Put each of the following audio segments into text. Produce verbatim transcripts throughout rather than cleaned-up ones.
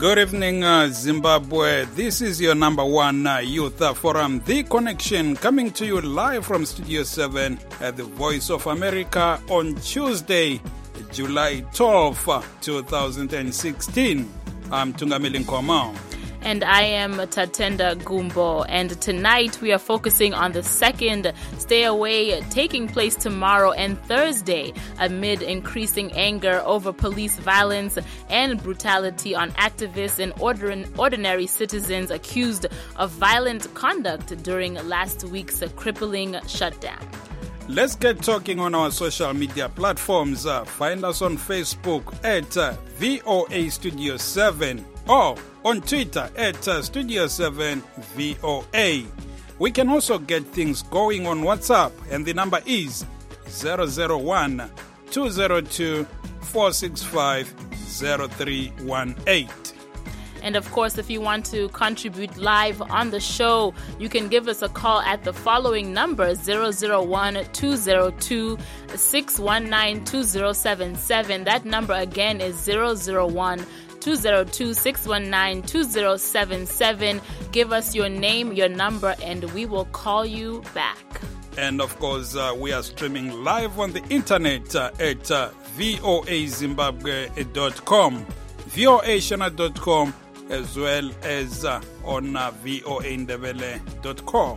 Good evening, uh, Zimbabwe. This is your number one uh, youth uh, forum, The Connection, coming to you live from Studio seven at the Voice of America on Tuesday, July twelfth, twenty sixteen. I'm Tungamili Nkomao. And I am Tatenda Gumbo. And tonight we are focusing on the second Stay Away taking place tomorrow and Thursday amid increasing anger over police violence and brutality on activists and ordinary citizens accused of violent conduct during last week's crippling shutdown. Let's get talking on our social media platforms. Uh, find us on Facebook at uh, V O A Studio seven or on Twitter at uh, Studio seven V O A. We can also get things going on WhatsApp, and the number is zero zero one, two zero two, four six five, zero three one eight. And of course, if you want to contribute live on the show, you can give us a call at the following number, zero zero one, two zero two, six one nine, two zero seven seven. That number again is zero zero one, two zero two, six one nine, two zero seven seven. Give us your name, your number, and we will call you back. And of course, uh, we are streaming live on the internet uh, at uh, V O A Zimbabwe dot com, V O A Shona dot com, as well as uh, on uh, V O A Ndebele dot com.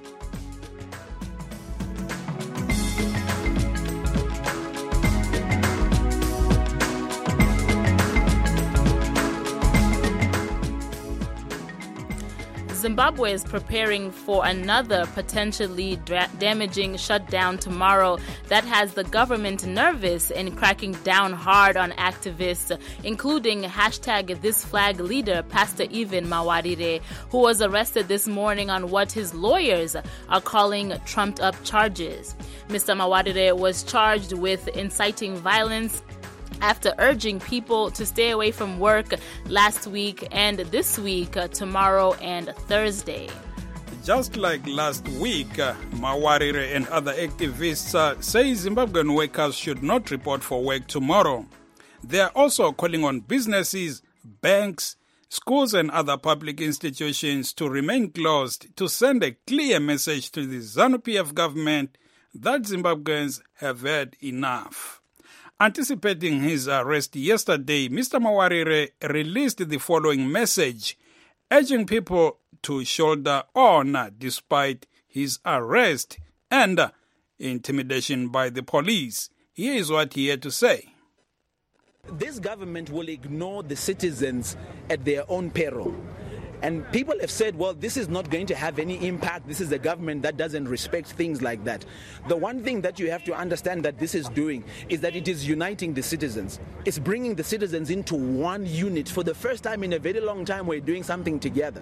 Zimbabwe is preparing for another potentially dra- damaging shutdown tomorrow that has the government nervous and cracking down hard on activists, including hashtag This Flag leader Pastor Evan Mawarire, who was arrested this morning on what his lawyers are calling trumped-up charges. Mister Mawarire was charged with inciting violence after urging people to stay away from work last week and this week, uh, tomorrow and Thursday. Just like last week, uh, Mawarire and other activists uh, say Zimbabwean workers should not report for work tomorrow. They are also calling on businesses, banks, schools and other public institutions to remain closed to send a clear message to the ZANU-P F government that Zimbabweans have had enough. Anticipating his arrest yesterday, Mister Mawarire released the following message, urging people to shoulder on despite his arrest and intimidation by the police. Here is what he had to say. This government will ignore the citizens at their own peril. And people have said, well, this is not going to have any impact. This is a government that doesn't respect things like that. The one thing that you have to understand that this is doing is that it is uniting the citizens. It's bringing the citizens into one unit. For the first time in a very long time, we're doing something together.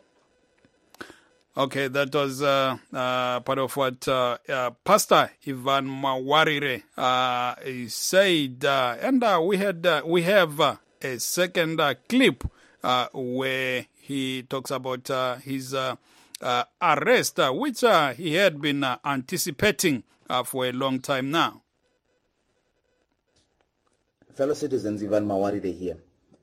Okay, that was uh, uh, part of what uh, uh, Pastor Evan Mawarire uh, said. Uh, and uh, we, had, uh, we have uh, a second uh, clip uh, where he talks about uh, his uh, uh, arrest, uh, which uh, he had been uh, anticipating uh, for a long time now. Fellow citizens, Evan Mawarire here.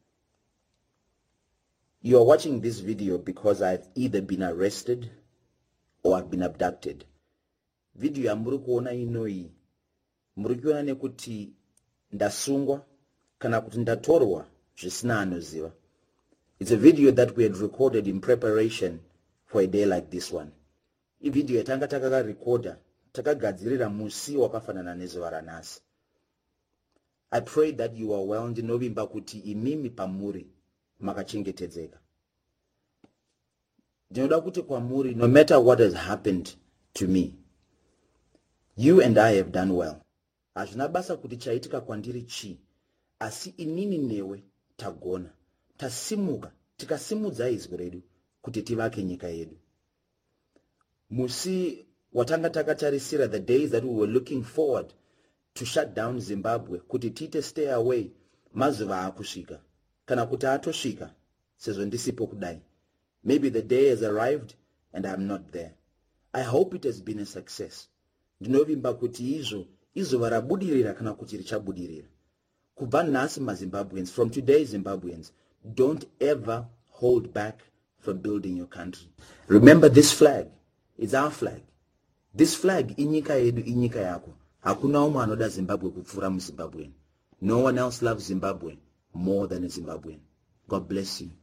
You are watching this video because I've either been arrested or I've been abducted. Video ya muri kuona inoi, muri kuona nekuti ndasungwa kana kuti ndatorwa zvisina anoziva. It's a video that we had recorded in preparation for a day like this one. I video yatanga takaka recorder, takagadzirira musi wakafanana nezuva ranhasi. I pray that you are well ndinovimba kuti imimi pamuri makachengetedzeka. Ndinoda kuti kwamuri, no matter what has happened to me, you and I have done well. Hazvina basa kuti chaitika kwandiri chi, asi inini newe tagona. Tasimuka, tikasimudza izwi redu kuti tivake nyika yedu. Musi watanga takatarisira, the days that we were looking forward to shut down Zimbabwe, kuti tite stay away, mazuva akusvika. Kana kuti atosvika, sezvo ndisipo kudai. Maybe the day has arrived and I'm not there. I hope it has been a success. Ndinovimba kuti izvo, izuva rabudirira kana kuti richabudirira. Kubva nhasi maZimbabweans, from today Zimbabweans, don't ever hold back from building your country. Remember, this flag is our flag. This flag, inyika yedu, inyika yako. Hakuna umwe anoda Zimbabwe kufura mu Zimbabwe. No one else loves Zimbabwe more than a Zimbabwean. God bless you.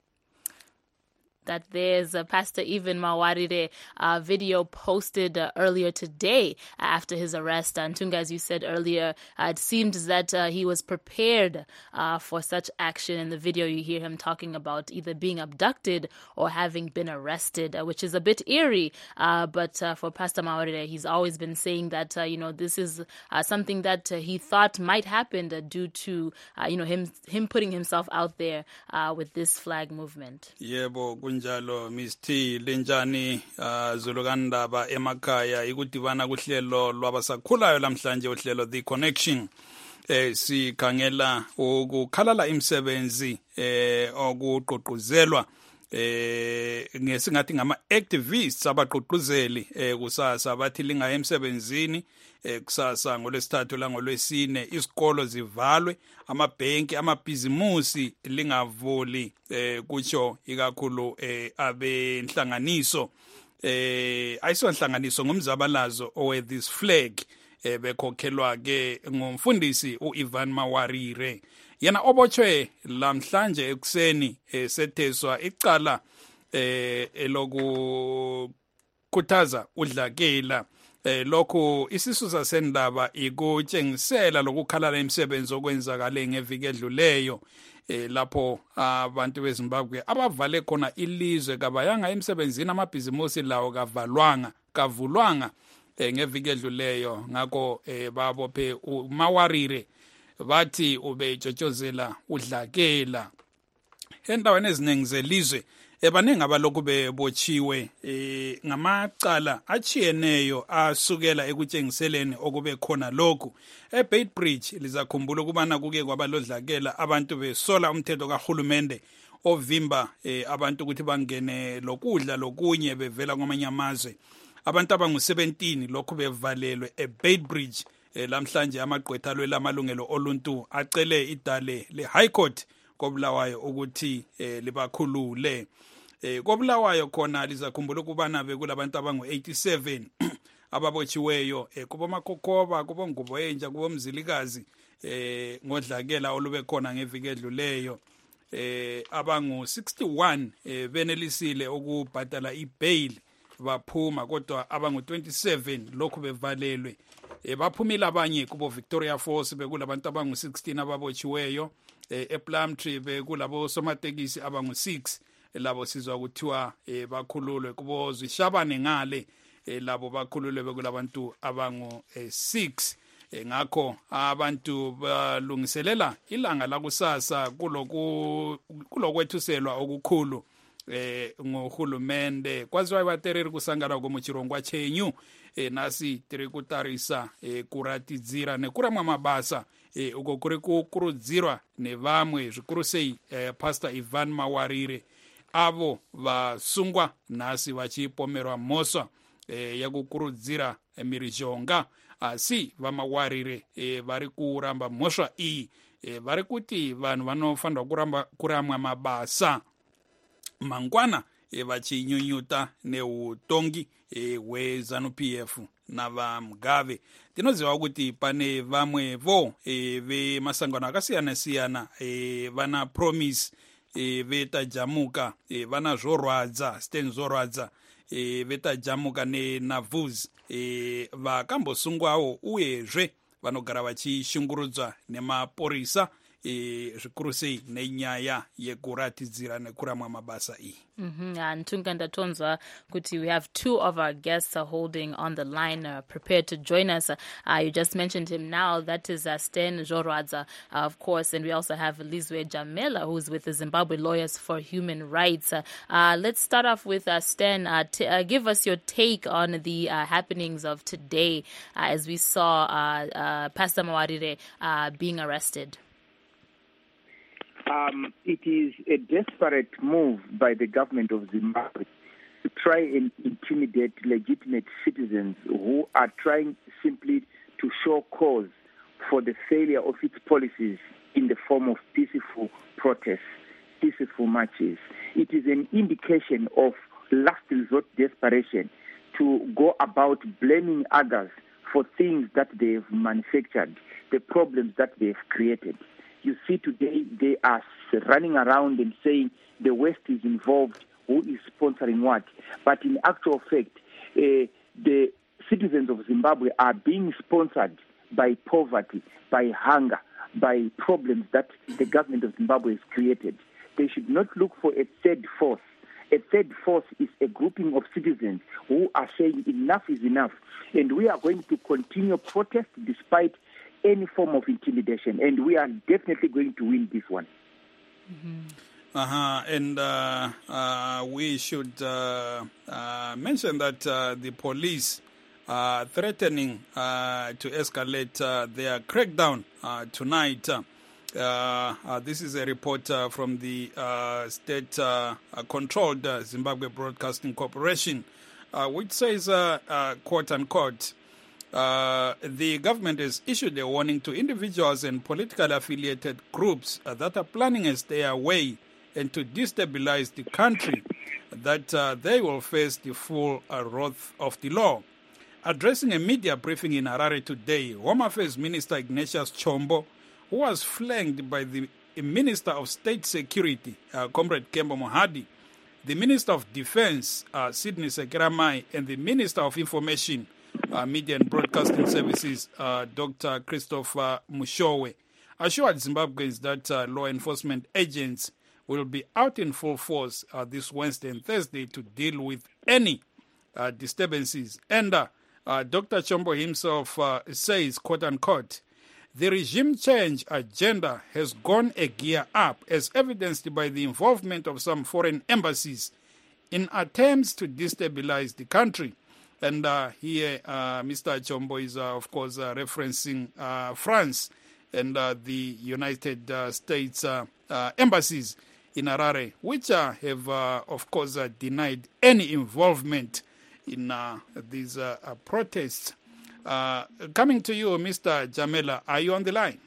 That there's uh, Pastor Evan Mawarire uh, video posted uh, earlier today after his arrest. And Tunga, as you said earlier, uh, it seemed that uh, he was prepared uh, for such action. In the video, you hear him talking about either being abducted or having been arrested, uh, which is a bit eerie. Uh, but uh, for Pastor Mawarire, he's always been saying that, uh, you know, this is uh, something that uh, he thought might happen uh, due to, uh, you know, him him putting himself out there uh, with this flag movement. Yebo. Kunjalo Miss T lenjani uh, Zulugandaba emakhaya ikudibana kuhlelo lwabasakhulayo lamhlanje uhlelo The Connection eh sikhangela ukukhalala imisebenzi eh okuqoqozelwa eh ngesingathi ngama activists abaqoqozeli eh kusasa bathi linga emsebenzini eh kusasa ngolwesithathu la ngolwesine isikolo zivalwe amabhenki amabhizimusi lingavuli eh kutsho ikakhulu eh abenhlanganiso eh ayisonhlanganiso ngumzabalazo owe this flag eh bekhokhelwa ke ngumfundisi uIvan Mawarire yena obotshwe lamhlanje ekuseni esetheswa icala eh eloku khuthaza udlakela eh lokho isisusa sendaba ikutshengisela lokukhalala imisebenzi okwenzakale ngeviki edluleyo eh lapho abantu beZimbabwe abavale khona ilizwe kabayanga emsebenzini amabhizimusi lawo kavalwanga kavulwanga eh ngeviki edluleyo ngakho eh babophe uMawarire bathi ubejotshozela udlakela endaweni eziningi zelizwe ebaningi abalokhu bebotshiwe eh ngamacala achiyeneyo asukela ekutshengiseleni okube khona lokhu eBeitbridge lizakhumbula ukubana kuke kwabalodlakela abantu besola umthetho kahulumende ovimba eh, abantu ukuthi bangene lokudla lokunye bevela kwamanye amazwe abantu abangu seventeen lokhu bevalelwe eBeitbridge eh, lamhlanje amagqwetha lwelamalungelo oluntu acele idale le High Court kobulawayo ukuthi eh, libakhulule eh kobulawayo khona lizakhumbula ukubana bekulabantu abangu eighty-seven ababotshiweyo eh kubo makhokoba kubo ngubo entsha kubo mzilikazi eh ngodlakela olube khona ngeviki edluleyo eh abangu sixty-one eh benelisile ukubhadala ibail baphuma kodwa abangu twenty-seven lokhu bevalelwe eh baphumile abanye kubo Victoria Falls bekulabantu abangu sixteen ababotshiweyo eh ePlumtree bekulabo somatekisi abangu six labo sizwa kuthiwa eh bakhululwe kubo Zishabane ngale eh labo bakhululwe bekulabantu abangu six eh ngakho abantu balungiselela ilanga la kusasa kuloku kulokwethuselwa okukhulu eh ngohulumende kwaziwa batereri kusangana komuchirongwa chenyu eh nasi tiri kutarisa eh kuratidzira nekuramwa mabasa eh uko kuri kukurudzirwa nevamwe zvikuru sei eh Pastor Evan Mawarire avo vasungwa nasi vachipomerwa mhosva eh yakukurudzira mirizhonga asi vaMawarire eh vari kuramba mhosva iyi eh vari kuti vanhu vanofanirwa kuramba kuramwa mabasa mangwana e vachinyunyuta neutongi e hweZANU-P F navaMugave tinoziva kuti pane vamwe vo e vemasangano akasiyana siyana e vana Promise e vetajamuka e vana Zorwadza Sten Zorwadza e vetajamuka neNavuz e vakambosungwawo uyezve vanogara vachishungurudzwa nemaporisa e zvikuru sei nenyaya yekuratidzira nekuramwa mabasa iyi. Mm-hmm. And Tunganda Tonzwa kuti we have two of our guests uh, holding on the line uh, prepared to join us. Uh, you just mentioned him now. That is uh, Sten Zorwadza, uh, of course, and we also have Lizwe Jamela, who's with the Zimbabwe Lawyers for Human Rights. Uh, uh, let's start off with uh, Sten. Uh, t- uh, give us your take on the uh, happenings of today uh, as we saw uh, uh, Pastor Mawarire uh, being arrested. Um, it is a desperate move by the government of Zimbabwe to try and intimidate legitimate citizens who are trying simply to show cause for the failure of its policies in the form of peaceful protests. peaceful marches. It is an indication of last resort desperation to go about blaming others for things that they have manufactured, the problems that they have created. You see today they are running around and saying the West is involved, who is sponsoring what. But in actual fact, uh, the citizens of Zimbabwe are being sponsored by poverty, by hunger, by problems that the government of Zimbabwe has created. They should not look for a third force. A third force is a grouping of citizens who are saying enough is enough. And we are going to continue protest despite any form of intimidation. And we are definitely going to win this one. Mm-hmm. Uh-huh. And uh, uh, we should uh, uh, mention that uh, the police are threatening uh, to escalate uh, their crackdown uh, tonight. Uh, uh, this is a report uh, from the uh, state-controlled uh, uh, Zimbabwe Broadcasting Corporation, uh, which says, uh, uh, quote-unquote, uh, the government has issued a warning to individuals and politically affiliated groups uh, that are planning to stay away and to destabilize the country, that uh, they will face the full uh, wrath of the law. Addressing a media briefing in Harare today, Home Affairs Minister Ignatius Chombo, who was flanked by the Minister of State Security, uh, Comrade Kembo Mohadi, the Minister of Defense, uh, Sidney Sekeramai, and the Minister of Information, uh, Media and Broadcasting Services, uh, Doctor Christopher Mushowe, assured Zimbabweans that uh, law enforcement agents will be out in full force uh, this Wednesday and Thursday to deal with any uh, disturbances. And uh, uh, Doctor Chombo himself uh, says, quote-unquote, the regime change agenda has gone a gear up, as evidenced by the involvement of some foreign embassies in attempts to destabilize the country. And uh, here, uh, Mister Chombo is, uh, of course, uh, referencing uh, France and uh, the United uh, States uh, uh, embassies in Harare, which uh, have, uh, of course, uh, denied any involvement in uh, these uh, uh, protests. Uh, coming to you, Mister Jamela, are you on the line?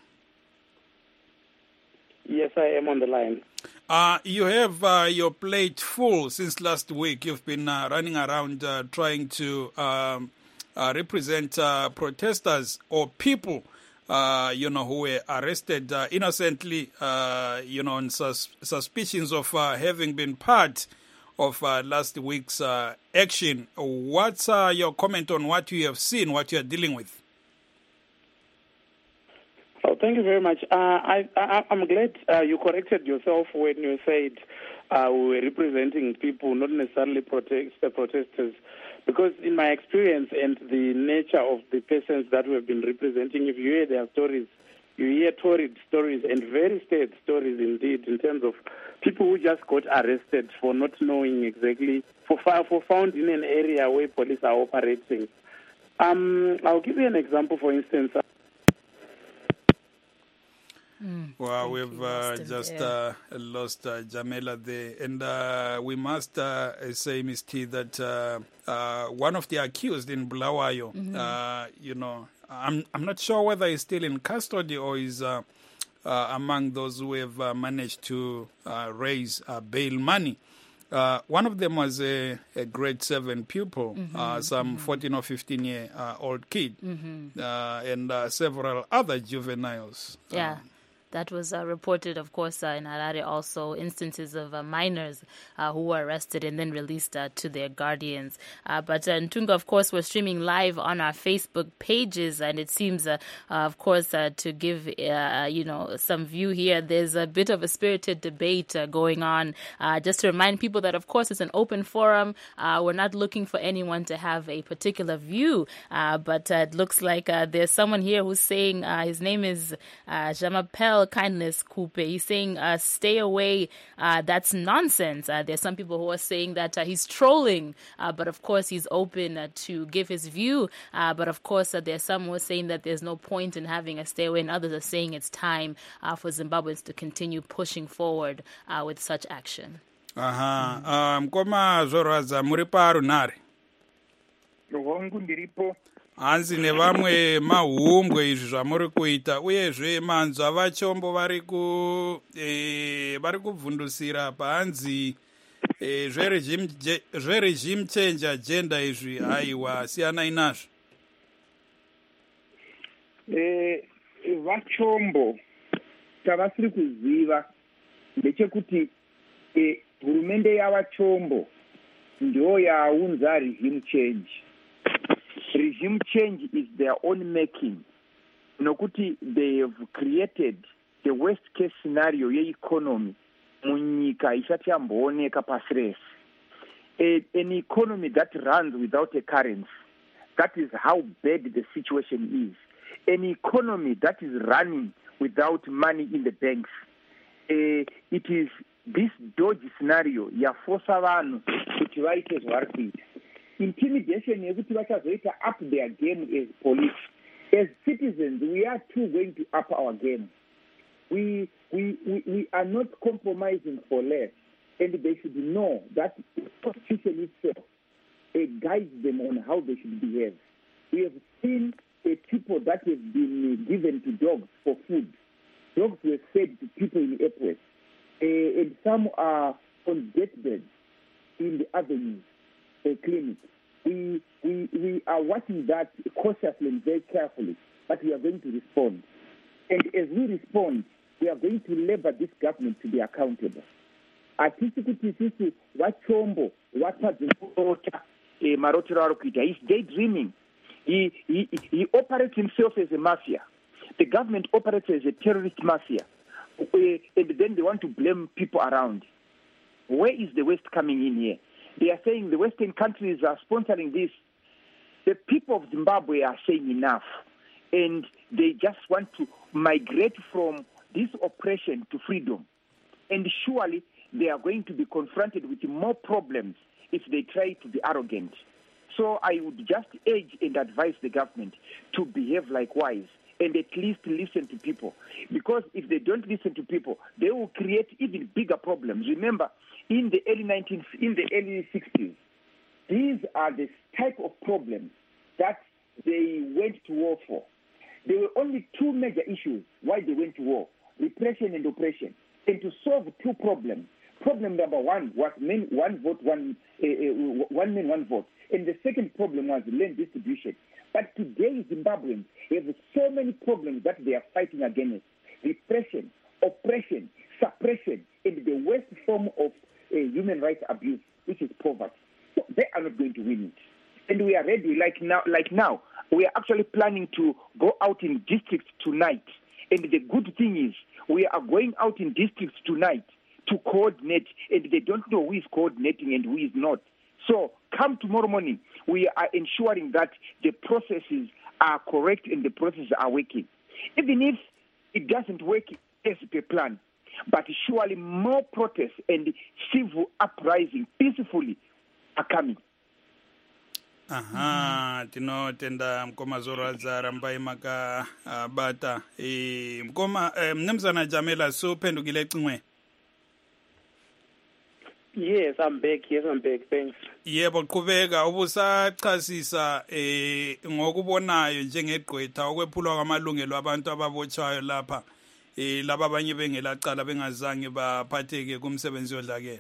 Yes, I am on the line. Uh, you have uh, your plate full since last week. You've been uh, running around uh, trying to um, uh, represent uh, protesters or people Uh, you know, who were arrested uh, innocently, uh, you know, on sus- suspicions of uh, having been part of uh, last week's uh, action. What's uh, your comment on what you have seen, what you are dealing with? Oh, thank you very much. Uh, I, I, I'm glad uh, you corrected yourself when you said uh, we were representing people, not necessarily protest, uh, protesters. Because in my experience and the nature of the persons that we have been representing, if you hear their stories, you hear torrid stories and very sad stories indeed, in terms of people who just got arrested for not knowing exactly, for, for found in an area where police are operating. Um, I'll give you an example, for instance. Mm, well, we've uh, just uh, lost uh, Jamela there. And uh, we must uh, say, Miz T, that uh, uh, one of the accused in Bulawayo, mm-hmm. uh, you know, I'm I'm not sure whether he's still in custody or is uh, uh, among those who have uh, managed to uh, raise uh, bail money. Uh, one of them was a, a grade seven pupil, mm-hmm. uh, some mm-hmm. fourteen or fifteen year uh, old kid, mm-hmm. uh, and uh, several other juveniles. Yeah. Um, That was uh, reported, of course, uh, in Harare, also instances of uh, minors uh, who were arrested and then released uh, to their guardians. Uh, but uh, Ntunga, of course, we're streaming live on our Facebook pages, and it seems, uh, uh, of course, uh, to give, uh, you know, some view here, there's a bit of a spirited debate uh, going on. Uh, just to remind people that, of course, it's an open forum. Uh, we're not looking for anyone to have a particular view, uh, but uh, it looks like uh, there's someone here who's saying, uh, his name is uh, Jamapel Kindness Coupe. He's saying, uh, stay away. Uh, that's nonsense. Uh, there's some people who are saying that uh, he's trolling, uh, but of course he's open uh, to give his view. Uh, but of course uh, there's some who are saying that there's no point in having a stay away, and others are saying it's time uh, for Zimbabweans to continue pushing forward uh, with such action. Aha. Um, koma zorwaza muri paro nare. Hongu ndiripo. hanzi nevamwe mahumbwe izvi zvamuri kuita uyezve manzwa vachombo vari ku e, vari kubvundusira pahanzi e, zveregime change agenda izvi aiwa siyanai nazvo. e, vachombo tavasiri kuziva ndechekuti e, hurumende yavachombo ndo yaunza regime change. Regime change is their own making. Nokuti they have created the worst case scenario ye-economy munyika isati yambooneka pasi rese. An economy that runs without a currency. That is how bad the situation is. An economy that is running without money in the banks. Uh, it is this dodgy scenario yafosa vanhu kuti vaite zvavari kuita. Intimidation yekuti vachazoita up their game as police. As citizens, we are too going to up our game. We, we, we, we are not compromising for less. And they should know that the Constitution itself uh, guides them on how they should behave. We have seen uh, people that have been uh, given to dogs for food. Dogs were fed to people in airports. Uh, and some are on deathbeds in the avenues. A clinic. We, we, we are watching that cautiously and very carefully, but we are going to respond. And as we respond, we are going to labor this government to be accountable. Atisi wachombo watadzimurota marotero ari kuita. He's daydreaming. He, he, he operates himself as a mafia. The government operates as a terrorist mafia. And then they want to blame people around. Where is the West coming in here? They are saying the Western countries are sponsoring this. The people of Zimbabwe are saying enough. And they just want to migrate from this oppression to freedom. And surely they are going to be confronted with more problems if they try to be arrogant. So I would just urge and advise the government to behave likewise and at least listen to people. Because if they don't listen to people, they will create even bigger problems. Remember, in the early nineteenth, in the early sixties, these are the type of problems that they went to war for. There were only two major issues why they went to war: repression and oppression. And to solve two problems, problem number one was men, one vote, one uh, uh, one man, one vote, and the second problem was land distribution. But today, Zimbabweans have so many problems that they are fighting against: repression, oppression, suppression, and the worst form of uh, human rights abuse, which is poverty. So they are not going to win it. And we are ready. Like now, like now, we are actually planning to go out in districts tonight. And the good thing is, we are going out in districts tonight to coordinate, and they don't know who is coordinating and who is not. So come tomorrow morning, we are ensuring that the processes are correct and the processes are working. Even if it doesn't work as per plan, but surely more protests and civil uprising peacefully are coming. Aha, tinotenda mkoma zoradza rambai makabata e, mkoma e, mnumzana Jamela suphendukile cingwe. Yes, I'm back. Yes, I'm back. Thanks. Yebo qhubeka ubusachasisa eh ngokubonayo njengegqwetha okwephulwa kwamalungelo abantu ababotshwayo lapha eh laba abanye bengelacala bengazange baphatheke kumsebenzi yodlakela.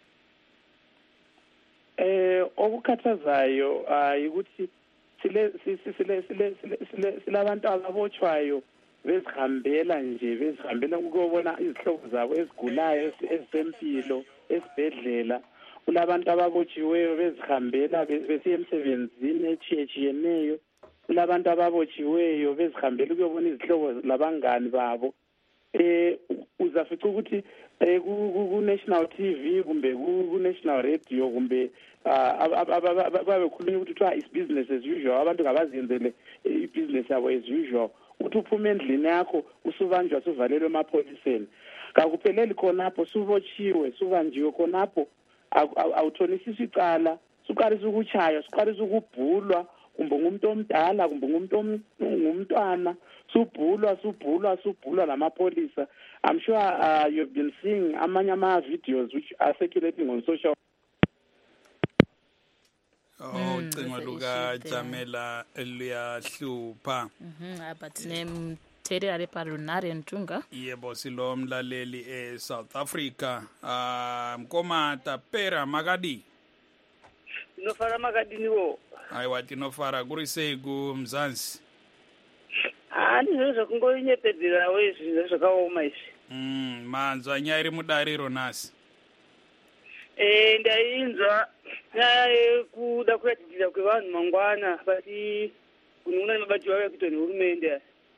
Eh okukhathazayo ayikuthi sile sile sile sile silabantu ababotshwayo bezihambela nje bezihambela ukubona izihlobo zabo ezigulayo ezempilo esibhedlela. Kulabantu ababotshiweyo bezihambela besiya emsebenzini etshiyeneyo. Kulabantu ababotshiweyo bezihambela ukubona izihlobo labangani babo. Eh uzafica ukuthi ku National T V kumbe ku National Radio kumbe ababekhuluma ukuthi kuthiwa is business as usual, abantu ngabazenzele i-business yabo as usual. Uthi uphuma endlini yakho usubanjwa suvalelwe emapholiseni. Kakupheleli khonapho subotshiwe subanjiwe khonapho awuthonisisa icala suqalisa ukuchaya suqalisa ukubhulwa kumbe ngumuntu omdala kumbe ngumuntu ngumntwana subhulwa subhulwa subhulwa lamapolisa. I'm sure uh, you've been seeing amanye ama videos which are circulating on social. Oh, ucingo luka Jamela luyahlupha. Mhm, but name Tere Arepa Lunari Ntunga. Yebo silo mlaleli e South Africa. Ah, Mkoma Tapera Magadi. Nofara Magadi niwo. Aiwa tinofara kuri sei ku Mzansi. Ah, ndizvo zvakungoinyepedzera wezvi zvakaoma izvi. Mm, manzwa nyaya iri mudariro nasi. Eh, ndainzwa nyaya yekuda kuratidzira kwevanhu mangwana pati kunoona mabati vauya kuita nehurumende.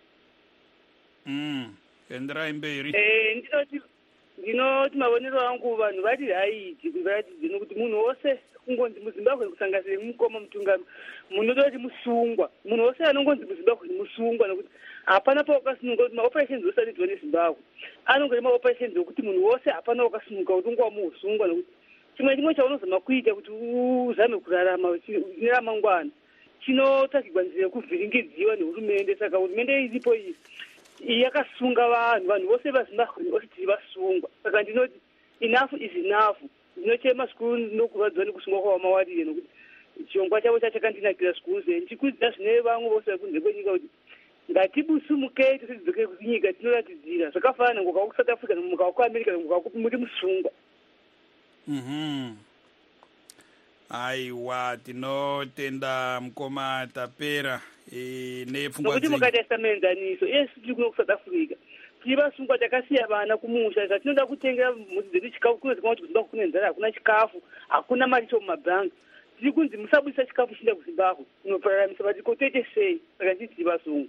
Mm, enderai mberi. Eh, ndinoti ndinoti mavonero angu vanhu vati haiti kuratidze nokuti munhu wose kungonzi muZimbabwe kusanganisira mukoma Mutungami munototi musungwa munhu wose anongonzi muZimbabwe musungwa nokuti hapana paakasununga kuti maoperations ose anoitwa neZimbabwe anongori maoperations okuti munhu wose hapana wakasununga kuti unga muusungwa nokuti chimwe chimwe chaunozama kuita kuti uzame kurarama neramangwana chinotsvakirwa nzira yekuvhiringidziwa nehurumende. Saka hurumende iripo iyi yakasunga vanhu vanhu vose vaZimbabwe vose tiri vasungwa. Saka ndinoti enough is enough. Ndinochema zvikuru ndinokurwadziwa nekusungwa kwavamawarire nokuti chirongwa chavo chachakandinakira zvikuru sei. Ndichikudzira zvine vamwe vose vari kunze kwenyika kuti ngatibusumukei tidzidzokei kuti nyika tinoratidzira zvakafanana ngoka kuSouth Africa nomuka kuAmerica nomuka muri musungwa. Mhm. Aiwa tinotenda Mkoma Tapera eh nepfungwa nokuti mukataisa menzaniso yes tiri kuno kuSouth Africa tiri vasungwa takasiya vana kumusha zvatinoda kutengera mhuri dzedu chikafu kuno dzimwe kuti kuZimbabwe kune nzara hakuna chikafu hakuna mari chomumabhangi tiri kunzi musabudisa chikafu chinda kuZimbabwe kunopararamisa vatikotoite sei. Saka tiri tiri vasungwa.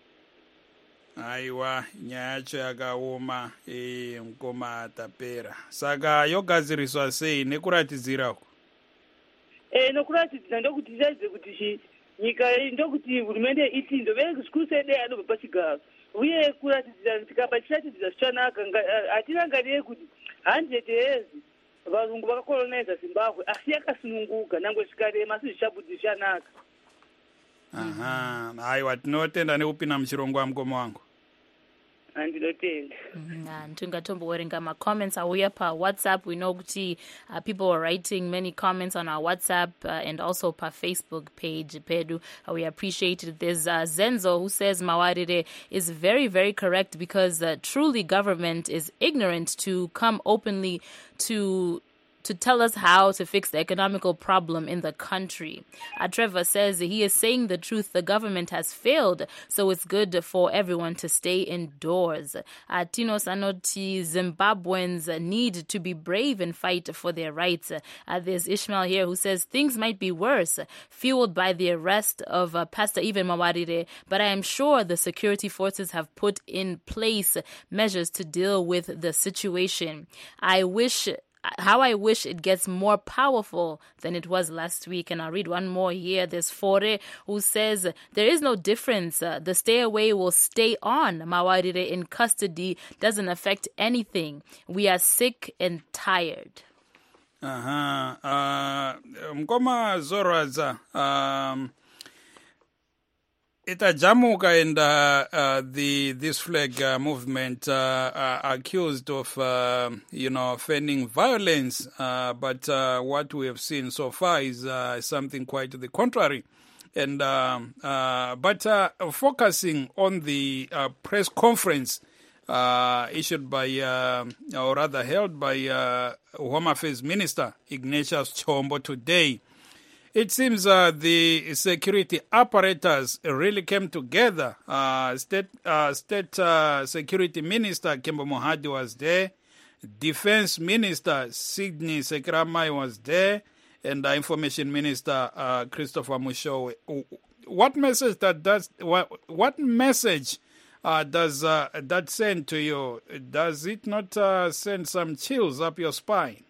Aiwa nyaya yacho yakaoma e Mkoma Tapera. Saka yogadziriswa sei nekuratidzirako? Eh nokuratidzira ndokuti tichaidze kuti nyika ndokuti hurumende iti ndove zvikuru sei dei anobva pachigaro uye kuratidzira tikaba chiratidzira zvichanaka hatirangarire kuti hundred years varungu vakakolonaiza Zimbabwe asi yakasununguka nangwe zvikarema asi zvichabudi zvichanaka. Aha, aiwa tinotenda nekupinda muchirongwa Mkoma wangu. Andinotenda. Ntungatombowerenga ma-comments auya pa WhatsApp. We know kuti uh, people are writing many comments on our WhatsApp uh, and also pa Facebook page, Pedu. Uh, we appreciate it. There's uh, Zenzo who says Mawarire is very, very correct because uh, truly government is ignorant to come openly to to tell us how to fix the economical problem in the country. Uh, Trevor says he is saying the truth. The government has failed, so it's good for everyone to stay indoors. Uh, Tino Sanoti, Zimbabweans need to be brave and fight for their rights. Uh, there's Ishmael here who says things might be worse, fueled by the arrest of uh, Pastor Evan Mawarire, but I am sure the security forces have put in place measures to deal with the situation. I wish How I wish it gets more powerful than it was last week. And I'll read one more here. There's Fore who says, there is no difference. Uh, the stay away will stay on. Mawarire in custody doesn't affect anything. We are sick and tired. Aha. Uh, Mkoma Zoraza. Um, Itajamuka and uh, uh, the this flag uh, movement uh, are accused of uh, you know fanning violence, uh, but uh, what we have seen so far is uh, something quite the contrary. And um, uh, but uh, focusing on the uh, press conference uh, issued by uh, or rather held by uh, Home Affairs Minister Ignatius Chombo today. It seems uh, the security apparatus really came together. Uh, State uh, State uh, Security Minister Kembo Mohadi was there. Defense Minister Sydney Sekramai was there. And the Information Minister uh, Christopher Mushowe. What message that does? What, what message uh, does uh, that send to you? Does it not uh, send some chills up your spine?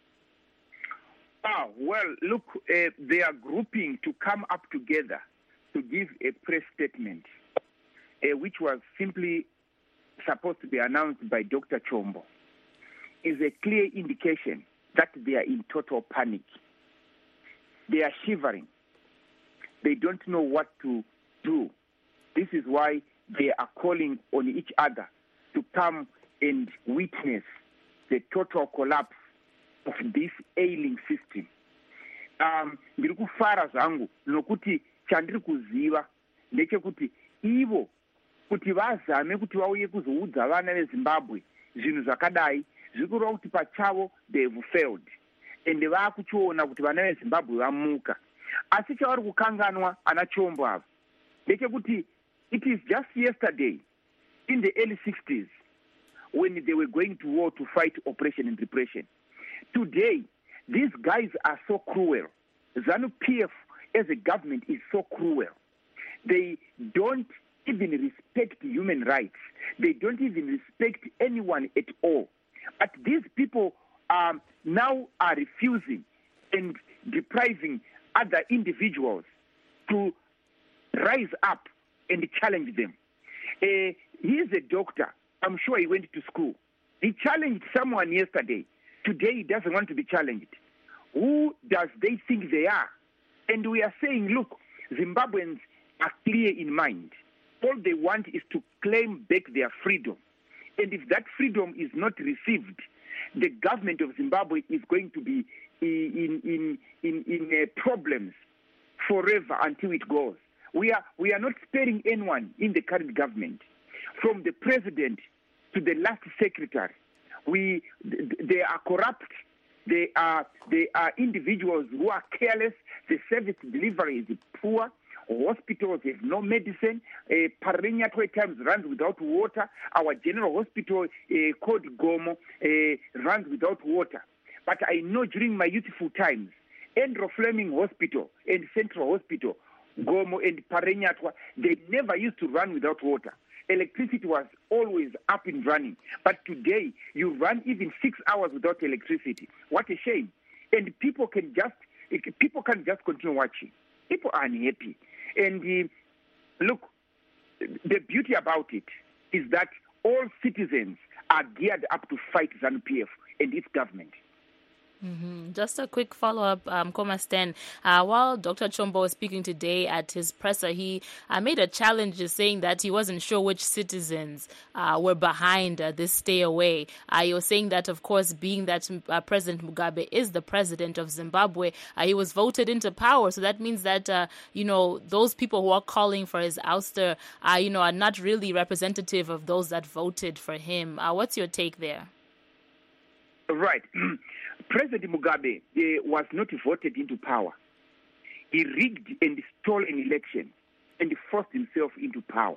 Ah, well, look, uh, they are grouping to come up together to give a press statement, uh, which was simply supposed to be announced by Doctor Chombo, is a clear indication that they are in total panic. They are shivering. They don't know what to do. This is why they are calling on each other to come and witness the total collapse of this ailing system. um, ndiri kufara zvangu nokuti chandiri kuziva ndechekuti ivo kuti vazame kuti vauye kuzoudza vana vezimbabwe zvinhu zvakadai zviri kureva kuti pachavo they have failed ende vaakuchiona kuti vana vezimbabwe vamuka. Asi chavari kukanganwa ana Chombo ava ndechekuti it is just yesterday in the early sixties when they were going to war to fight oppression and repression. Today, these guys are so cruel. ZANU-P F as a government is so cruel. They don't even respect human rights. They don't even respect anyone at all. But these people um, now are refusing and depriving other individuals to rise up and challenge them. Uh, he is a doctor. I'm sure he went to school. He challenged someone yesterday. Today he doesn't want to be challenged. Who does they think they are? And we are saying, look, Zimbabweans are clear in mind. All they want is to claim back their freedom. And if that freedom is not received, the government of Zimbabwe is going to be in in in, in uh, problems forever until it goes. We are we are not sparing anyone in the current government, from the president to the last secretary. We they are corrupt. They are they are individuals who are careless. The service delivery is poor. Hospitals have no medicine. Uh, Parenya at times runs without water. Our general hospital uh, called Gomo uh, runs without water. But I know during my youthful times, Andrew Fleming Hospital and Central Hospital, Gomo and Parenyatwa, they never used to run without water. Electricity was always up and running. But today, you run even six hours without electricity. What a shame. And people can just people can just continue watching. People are unhappy. And uh, look, the beauty about it is that all citizens are geared up to fight ZANU-P F and its government. Mm-hmm. Just a quick follow-up, um, Komasten. Uh, while Doctor Chombo was speaking today at his presser, he uh, made a challenge just saying that he wasn't sure which citizens uh, were behind uh, this stay away. Uh, he was saying that, of course, being that uh, President Mugabe is the president of Zimbabwe, uh, he was voted into power. So that means that, uh, you know, those people who are calling for his ouster, uh, you know, are not really representative of those that voted for him. Uh, what's your take there? Right. President Mugabe uh, was not voted into power. He rigged and stole an election and forced himself into power.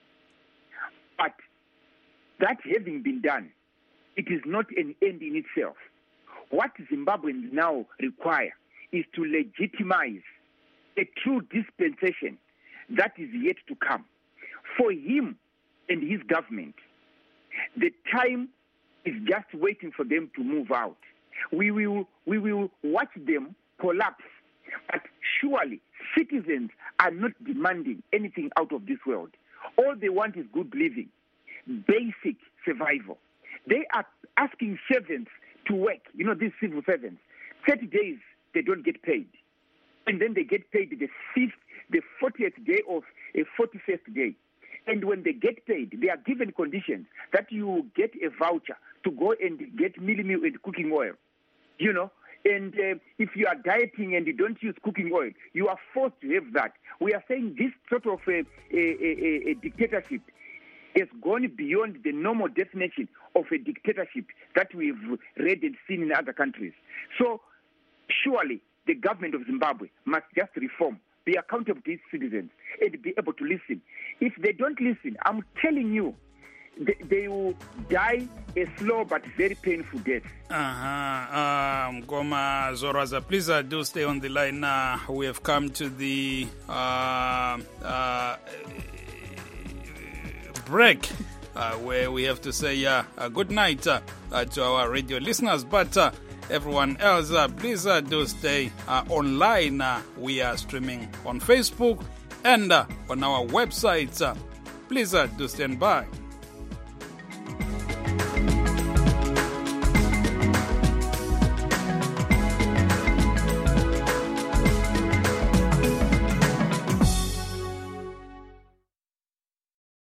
But that having been done, it is not an end in itself. What Zimbabweans now require is to legitimize a true dispensation that is yet to come. For him and his government, the time is just waiting for them to move out. We will we will watch them collapse. But surely citizens are not demanding anything out of this world. All they want is good living, basic survival. They are asking servants to work. You know, these civil servants, thirty days they don't get paid. And then they get paid the fifth, the fortieth day of a forty-first day. And when they get paid, they are given conditions that you get a voucher to go and get mealie meal and cooking oil. You know, and uh, if you are dieting and you don't use cooking oil, you are forced to have that. We are saying this sort of a, a, a, a dictatorship has gone beyond the normal definition of a dictatorship that we've read and seen in other countries. So surely the government of Zimbabwe must just reform, be accountable to its citizens, and be able to listen. If they don't listen, I'm telling you, they, they will die a slow but very painful death. Uh-huh. Um, Goma Zoraza, please uh, do stay on the line now. Uh, we have come to the uh, uh, break uh, where we have to say uh, uh, good night uh, uh, to our radio listeners. But uh, everyone else, uh, please uh, do stay uh, online. Uh, we are streaming on Facebook and uh, on our website. Uh, please uh, do stand by.